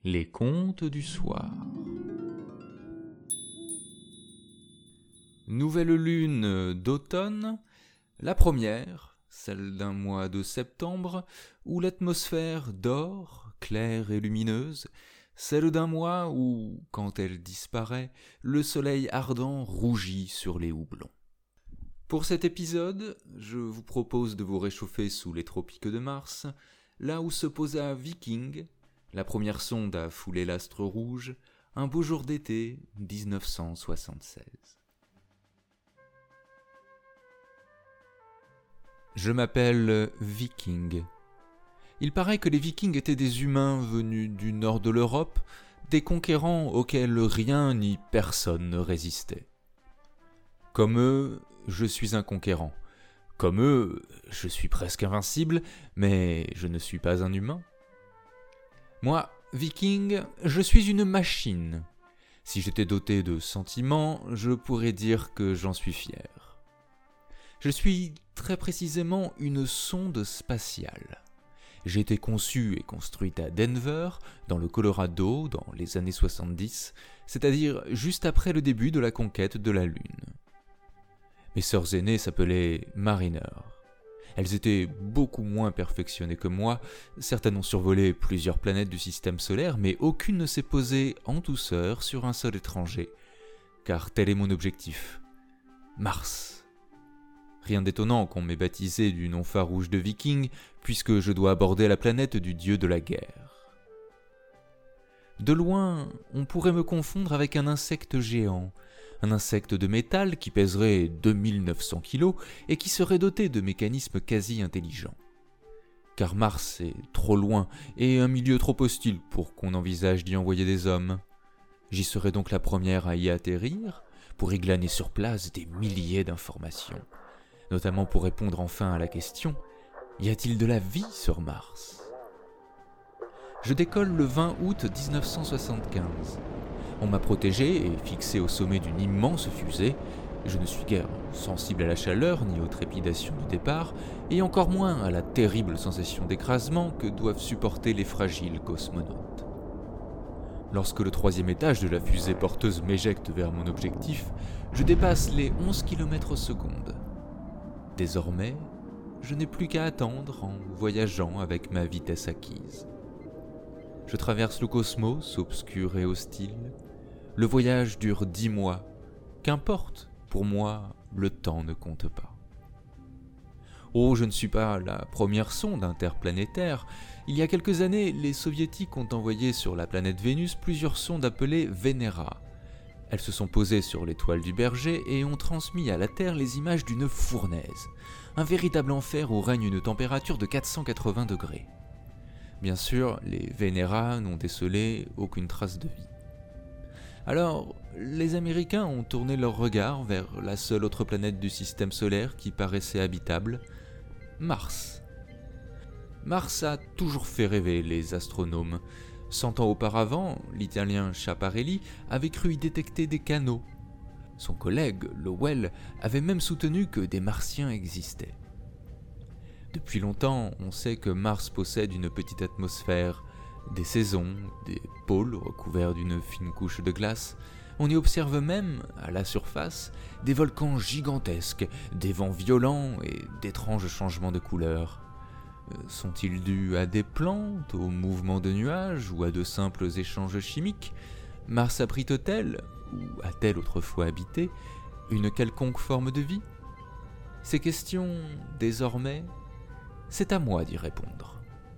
Les contes du soir. Nouvelle lune d'automne, la première, celle d'un mois de septembre, où l'atmosphère dort, claire et lumineuse, celle d'un mois où, quand elle disparaît, le soleil ardent rougit sur les houblons. Pour cet épisode, je vous propose de vous réchauffer sous les tropiques de Mars, là où se posa Viking, la première sonde à fouler l'astre rouge, un beau jour d'été 1976. Je m'appelle Viking. Il paraît que les Vikings étaient des humains venus du nord de l'Europe, des conquérants auxquels rien ni personne ne résistait. Comme eux, je suis un conquérant. Comme eux, je suis presque invincible, mais je ne suis pas un humain. Moi, Viking, je suis une machine. Si j'étais doté de sentiments, je pourrais dire que j'en suis fier. Je suis très précisément une sonde spatiale. J'ai été conçue et construite à Denver, dans le Colorado, dans les années 70, c'est-à-dire juste après le début de la conquête de la Lune. Mes sœurs aînées s'appelaient Mariner. Elles étaient beaucoup moins perfectionnées que moi, certaines ont survolé plusieurs planètes du système solaire, mais aucune ne s'est posée en douceur sur un sol étranger, car tel est mon objectif, Mars. Rien d'étonnant qu'on m'ait baptisé du nom farouche de Viking, puisque je dois aborder la planète du dieu de la guerre. De loin, on pourrait me confondre avec un insecte géant, un insecte de métal qui pèserait 2900 kg et qui serait doté de mécanismes quasi intelligents. Car Mars est trop loin et un milieu trop hostile pour qu'on envisage d'y envoyer des hommes. J'y serai donc la première à y atterrir, pour y glaner sur place des milliers d'informations, notamment pour répondre enfin à la question « Y a-t-il de la vie sur Mars ?» Je décolle le 20 août 1975. On m'a protégé et fixé au sommet d'une immense fusée. Je ne suis guère sensible à la chaleur ni aux trépidations du départ, et encore moins à la terrible sensation d'écrasement que doivent supporter les fragiles cosmonautes. Lorsque le 3e étage de la fusée porteuse m'éjecte vers mon objectif, je dépasse les 11 km/s. Désormais, je n'ai plus qu'à attendre en voyageant avec ma vitesse acquise. Je traverse le cosmos, obscur et hostile. Le voyage dure 10 mois. Qu'importe, pour moi, le temps ne compte pas. Oh, je ne suis pas la première sonde interplanétaire. Il y a quelques années, les soviétiques ont envoyé sur la planète Vénus plusieurs sondes appelées Venera. Elles se sont posées sur l'étoile du Berger et ont transmis à la Terre les images d'une fournaise, un véritable enfer où règne une température de 480 degrés. Bien sûr, les Venera n'ont décelé aucune trace de vie. Alors, les Américains ont tourné leur regard vers la seule autre planète du système solaire qui paraissait habitable, Mars. Mars a toujours fait rêver les astronomes. 100 ans auparavant, l'Italien Schiaparelli avait cru y détecter des canaux. Son collègue, Lowell, avait même soutenu que des Martiens existaient. Depuis longtemps, on sait que Mars possède une petite atmosphère, des saisons, des pôles recouverts d'une fine couche de glace. On y observe même, à la surface, des volcans gigantesques, des vents violents et d'étranges changements de couleur. Sont-ils dus à des plantes, au mouvement de nuages ou à de simples échanges chimiques ? Mars abrite-t-elle, ou a-t-elle autrefois habité, une quelconque forme de vie ? Ces questions, désormais, c'est à moi d'y répondre.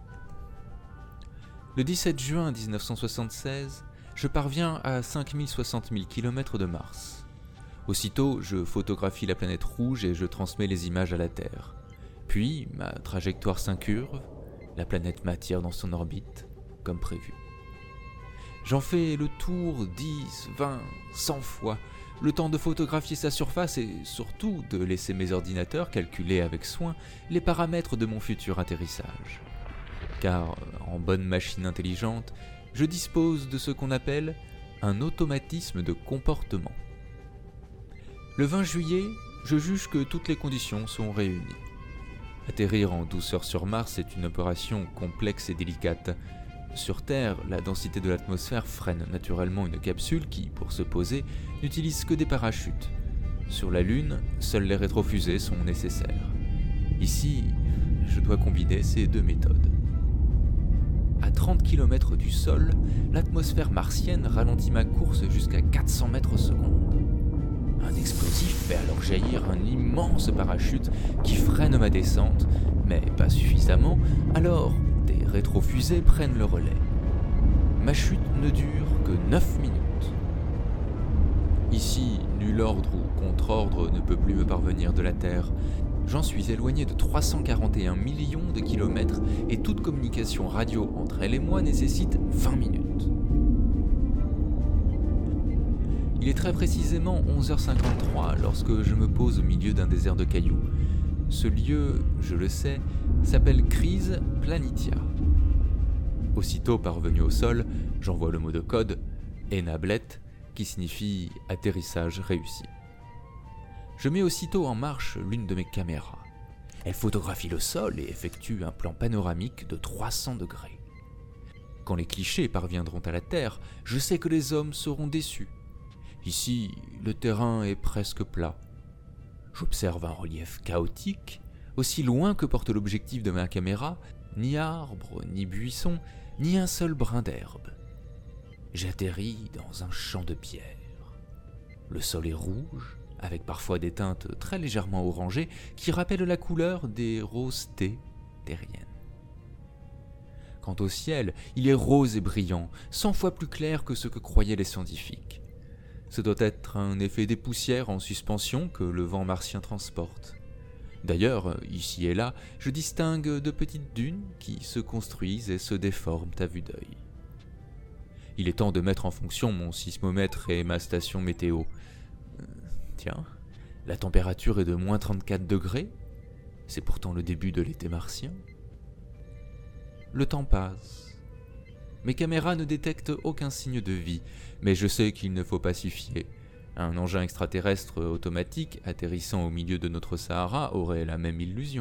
Le 17 juin 1976, je parviens à 5060 000 km de Mars. Aussitôt, je photographie la planète rouge et je transmets les images à la Terre. Puis, ma trajectoire s'incurve, la planète m'attire dans son orbite, comme prévu. J'en fais le tour 10, 20, 100 fois, le temps de photographier sa surface et surtout de laisser mes ordinateurs calculer avec soin les paramètres de mon futur atterrissage. Car, en bonne machine intelligente, je dispose de ce qu'on appelle un automatisme de comportement. Le 20 juillet, je juge que toutes les conditions sont réunies. Atterrir en douceur sur Mars est une opération complexe et délicate. Sur Terre, la densité de l'atmosphère freine naturellement une capsule qui, pour se poser, n'utilise que des parachutes. Sur la Lune, seules les rétrofusées sont nécessaires. Ici, je dois combiner ces deux méthodes. À 30 km du sol, l'atmosphère martienne ralentit ma course jusqu'à 400 mètres secondes. Un explosif fait alors jaillir un immense parachute qui freine ma descente, mais pas suffisamment, alors des rétrofusées prennent le relais. Ma chute ne dure que 9 minutes. Ici, nul ordre ou contre-ordre ne peut plus me parvenir de la Terre. J'en suis éloigné de 341 millions de kilomètres et toute communication radio entre elle et moi nécessite 20 minutes. Il est très précisément 11h53 lorsque je me pose au milieu d'un désert de cailloux. Ce lieu, je le sais, s'appelle Crise Planitia. Aussitôt parvenu au sol, j'envoie le mot de code « Enablet » qui signifie « atterrissage réussi ». Je mets aussitôt en marche l'une de mes caméras. Elle photographie le sol et effectue un plan panoramique de 300 degrés. Quand les clichés parviendront à la Terre, je sais que les hommes seront déçus. Ici, le terrain est presque plat. J'observe un relief chaotique, aussi loin que porte l'objectif de ma caméra, ni arbre, ni buisson, ni un seul brin d'herbe. J'atterris dans un champ de pierre. Le sol est rouge, avec parfois des teintes très légèrement orangées qui rappellent la couleur des roses thé terriennes. Quant au ciel, il est rose et brillant, 100 fois plus clair que ce que croyaient les scientifiques. Ce doit être un effet des poussières en suspension que le vent martien transporte. D'ailleurs, ici et là, je distingue de petites dunes qui se construisent et se déforment à vue d'œil. Il est temps de mettre en fonction mon sismomètre et ma station météo. Tiens, la température est de moins 34 degrés. C'est pourtant le début de l'été martien. Le temps passe. Mes caméras ne détectent aucun signe de vie, mais je sais qu'il ne faut pas s'y fier. Un engin extraterrestre automatique atterrissant au milieu de notre Sahara aurait la même illusion.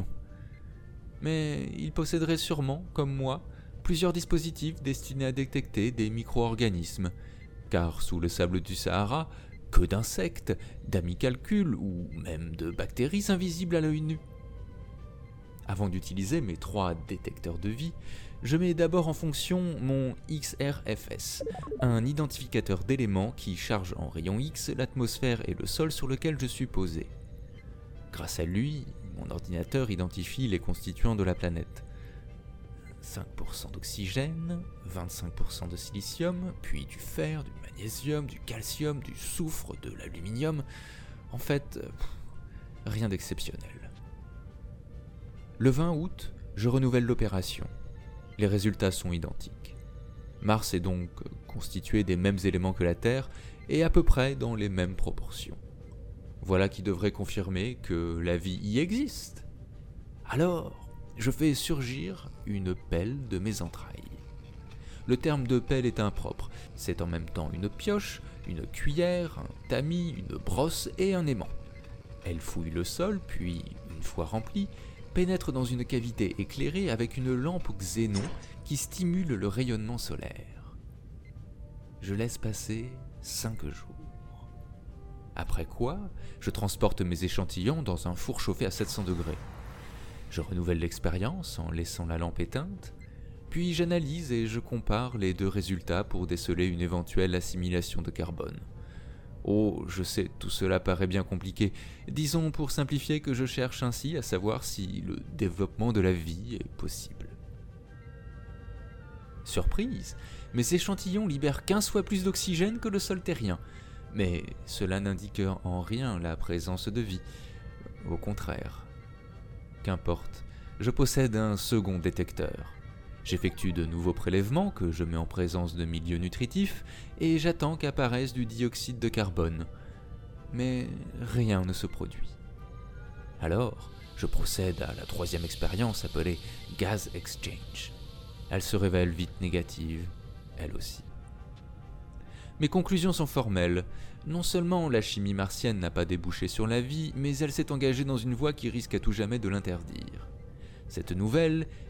Mais il posséderait sûrement, comme moi, plusieurs dispositifs destinés à détecter des micro-organismes, car sous le sable du Sahara, que d'insectes, d'amicalcules ou même de bactéries invisibles à l'œil nu. Avant d'utiliser mes 3 détecteurs de vie, je mets d'abord en fonction mon XRFS, un identificateur d'éléments qui charge en rayons X l'atmosphère et le sol sur lequel je suis posé. Grâce à lui, mon ordinateur identifie les constituants de la planète. 5% d'oxygène, 25% de silicium, puis du fer, du magnésium, du calcium, du soufre, de l'aluminium. En fait, rien d'exceptionnel. Le 20 août, je renouvelle l'opération. Les résultats sont identiques. Mars est donc constitué des mêmes éléments que la Terre et à peu près dans les mêmes proportions. Voilà qui devrait confirmer que la vie y existe. Alors, je fais surgir une pelle de mes entrailles. Le terme de pelle est impropre, c'est en même temps une pioche, une cuillère, un tamis, une brosse et un aimant. Elle fouille le sol, puis, une fois remplie, pénètre dans une cavité éclairée avec une lampe xénon qui stimule le rayonnement solaire. Je laisse passer 5 jours. Après quoi, je transporte mes échantillons dans un four chauffé à 700 degrés. Je renouvelle l'expérience en laissant la lampe éteinte, puis j'analyse et je compare les 2 résultats pour déceler une éventuelle assimilation de carbone. Oh, je sais, tout cela paraît bien compliqué. Disons pour simplifier que je cherche ainsi à savoir si le développement de la vie est possible. Surprise, mes échantillons libèrent 15 fois plus d'oxygène que le sol terrien. Mais cela n'indique en rien la présence de vie. Au contraire. Qu'importe, je possède un second détecteur. J'effectue de nouveaux prélèvements que je mets en présence de milieux nutritifs et j'attends qu'apparaisse du dioxyde de carbone. Mais rien ne se produit. Alors, je procède à la 3e expérience appelée Gas Exchange. Elle se révèle vite négative, elle aussi. Mes conclusions sont formelles. Non seulement la chimie martienne n'a pas débouché sur la vie, mais elle s'est engagée dans une voie qui risque à tout jamais de l'interdire. Cette nouvelle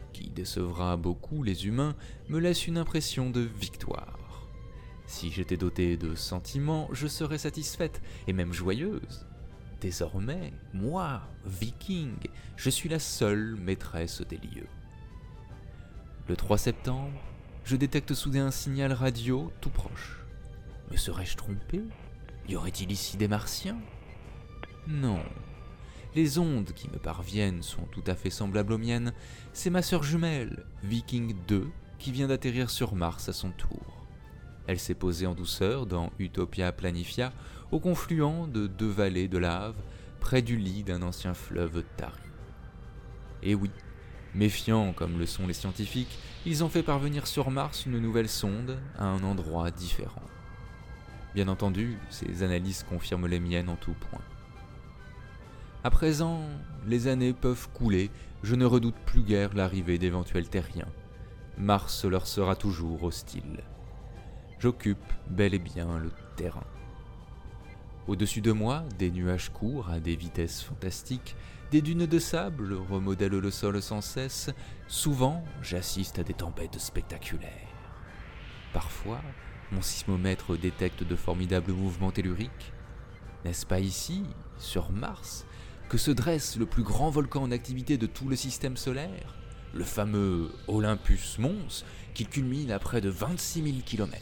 qui décevra beaucoup les humains, me laisse une impression de victoire. Si j'étais dotée de sentiments, je serais satisfaite, et même joyeuse. Désormais, moi, Viking, je suis la seule maîtresse des lieux. Le 3 septembre, je détecte soudain un signal radio tout proche. Me serais-je trompé? Y aurait-il ici des Martiens? Non. Les ondes qui me parviennent sont tout à fait semblables aux miennes. C'est ma sœur jumelle, Viking 2, qui vient d'atterrir sur Mars à son tour. Elle s'est posée en douceur dans Utopia Planifia, au confluent de 2 vallées de lave, près du lit d'un ancien fleuve tari. Et oui, méfiants comme le sont les scientifiques, ils ont fait parvenir sur Mars une nouvelle sonde à un endroit différent. Bien entendu, ces analyses confirment les miennes en tout point. À présent, les années peuvent couler, je ne redoute plus guère l'arrivée d'éventuels terriens. Mars leur sera toujours hostile. J'occupe bel et bien le terrain. Au-dessus de moi, des nuages courent à des vitesses fantastiques, des dunes de sable remodèlent le sol sans cesse, souvent j'assiste à des tempêtes spectaculaires. Parfois, mon sismomètre détecte de formidables mouvements telluriques. N'est-ce pas ici, sur Mars, que se dresse le plus grand volcan en activité de tout le système solaire, le fameux Olympus Mons, qui culmine à près de 26 000 km.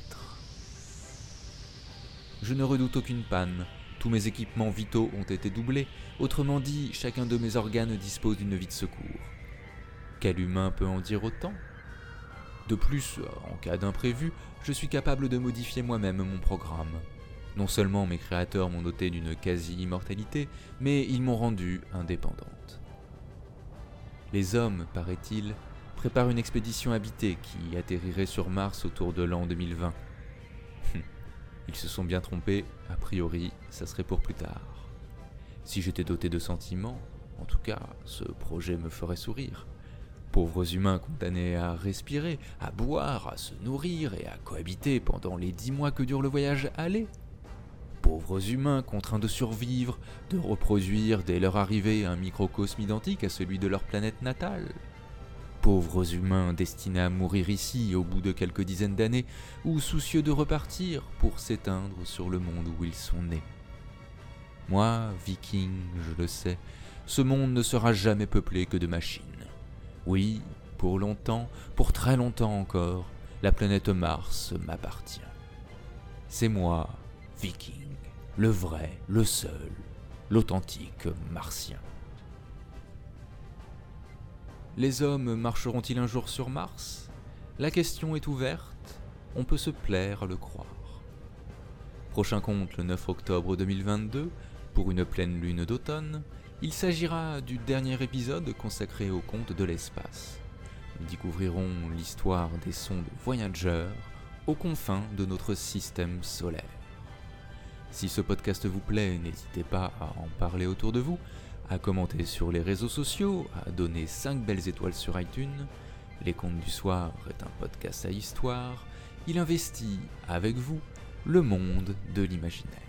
Je ne redoute aucune panne, tous mes équipements vitaux ont été doublés, autrement dit, chacun de mes organes dispose d'une vie de secours. Quel humain peut en dire autant? De plus, en cas d'imprévu, je suis capable de modifier moi-même mon programme. Non seulement mes créateurs m'ont doté d'une quasi-immortalité, mais ils m'ont rendue indépendante. Les hommes, paraît-il, préparent une expédition habitée qui atterrirait sur Mars autour de l'an 2020. Ils se sont bien trompés, a priori, ça serait pour plus tard. Si j'étais doté de sentiments, en tout cas, ce projet me ferait sourire. Pauvres humains condamnés à respirer, à boire, à se nourrir et à cohabiter pendant les 10 mois que dure le voyage aller. Pauvres humains contraints de survivre, de reproduire dès leur arrivée un microcosme identique à celui de leur planète natale. Pauvres humains destinés à mourir ici au bout de quelques dizaines d'années ou soucieux de repartir pour s'éteindre sur le monde où ils sont nés. Moi, Viking, je le sais, ce monde ne sera jamais peuplé que de machines. Oui, pour longtemps, pour très longtemps encore, la planète Mars m'appartient. C'est moi, Viking, le vrai, le seul, l'authentique martien. Les hommes marcheront-ils un jour sur Mars? La question est ouverte, on peut se plaire à le croire. Prochain compte le 9 octobre 2022, pour une pleine lune d'automne, il s'agira du dernier épisode consacré au conte de l'espace. Nous découvrirons l'histoire des sondes Voyager aux confins de notre système solaire. Si ce podcast vous plaît, n'hésitez pas à en parler autour de vous, à commenter sur les réseaux sociaux, à donner 5 belles étoiles sur iTunes. Les Contes du Soir est un podcast à histoire. Il investit, avec vous, le monde de l'imaginaire.